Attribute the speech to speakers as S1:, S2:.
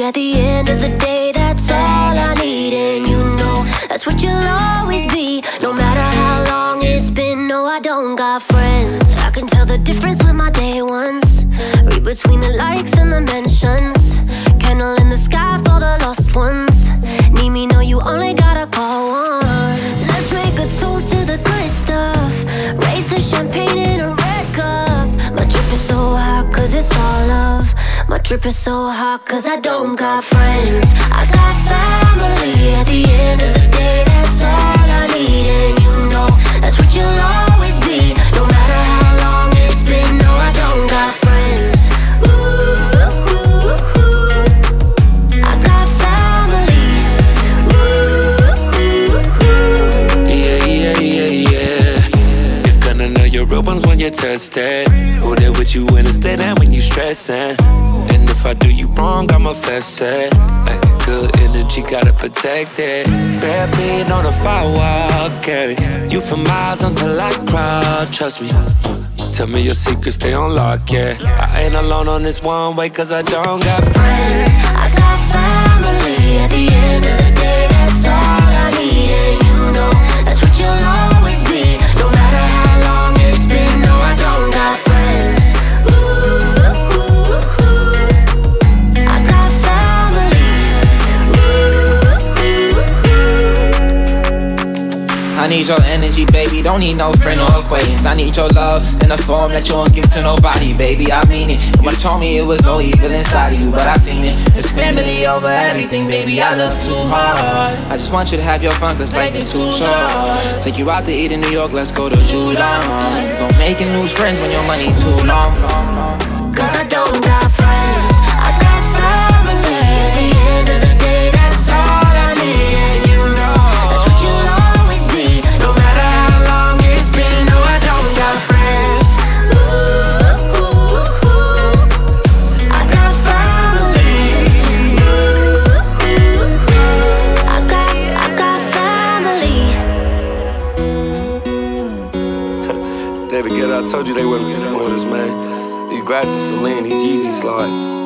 S1: At the end of the day, that's all I need. And you know that's what you'll always be. No matter how long it's been, no, I don't got friends. I can tell the difference with my day ones. Read between the likes and the mentions. Candle in the sky for the lost ones. Need me, no, you only gotta call once. Let's make a toast to the good stuff. Raise the champagne in a red cup. My drip is so hot cause it's all love. My drip is so hot cause I don't got friends. I got family. At the end of the day, that's all I need. And you know that's what you'll always be. No matter how long it's been, no, I don't got friends. Ooh, ooh, ooh. I got family. Ooh, ooh, ooh.
S2: Yeah. You're gonna know your real ones when you're tested. Who there with you when it's dead and when you stressing. And if I do you wrong, I'ma fess it. Good energy, gotta protect it. Bare feet on the firewall, carry you for miles until I crawl. Trust me. Tell me your secrets, stay on lock, yeah. I ain't alone on this one way, cause I don't got friends.
S1: I got family. At the end of the day, that's all I need. And you know that's what you'll always be. No matter how long it's been, no, I don't got friends. Ooh, ooh, ooh. I got family.
S3: I need your energy, baby, don't need no friend or acquaintance. I need your love in a form that you won't give to nobody, baby, I mean it. And when you told me it was no evil inside of you, but I seen it. It's family over everything, baby, I love too hard. I just want you to have your fun, cause life is too short. Take you out to eat in New York, let's go to Julon. You gon' making new friends when your money too long.
S1: Cause I don't got friends. I got family. At the end of the day, that's all I need. And you know that's what you'll always be. No matter how long it's been, no, I don't got friends. Ooh, ooh, ooh. I got family. Ooh, ooh, ooh. I got family.
S2: David Guetta, I told you they wouldn't be the orders, man. These glasses Celine, these Yeezy slides.